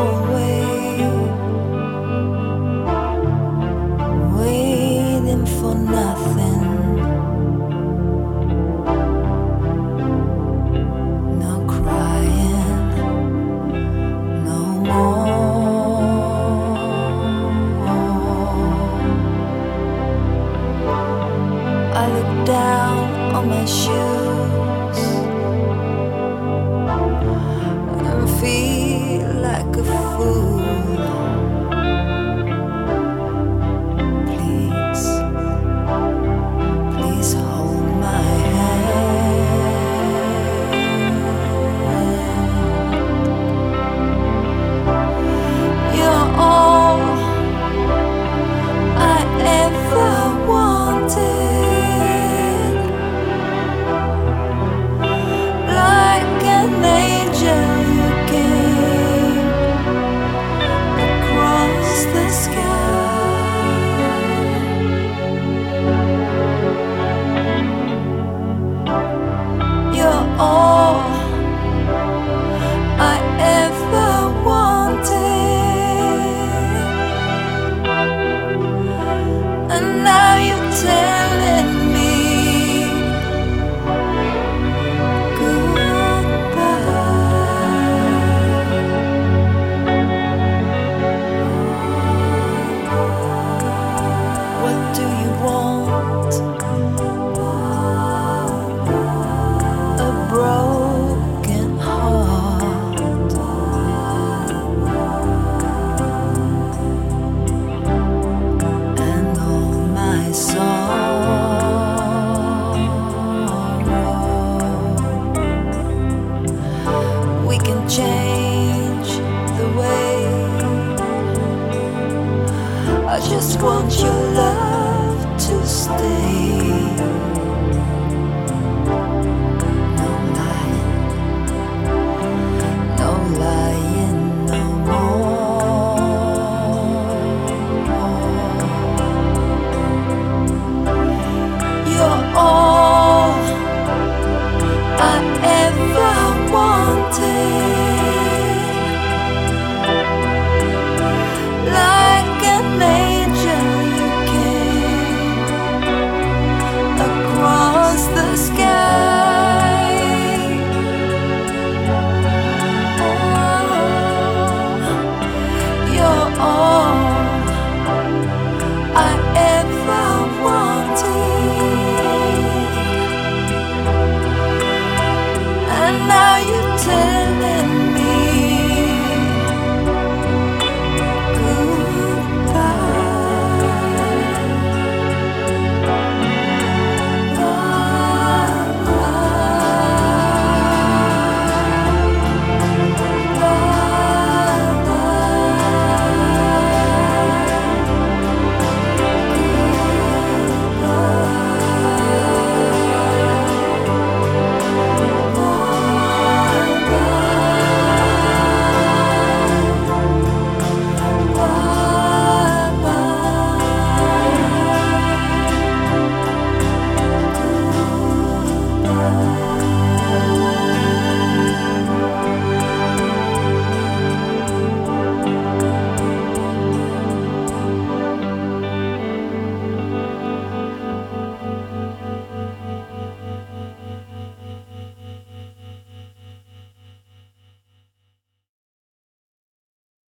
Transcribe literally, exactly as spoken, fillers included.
away, waiting for nothing. No crying, no more. I look down on my shoes and feel like a fool. Please, please hold my hand. You're all I ever wanted, like an angel you came across the sky. You're all I ever wanted, and now you're telling me what do you want? A broken heart, and all my sorrow. We can change the way. I just want your love to stay.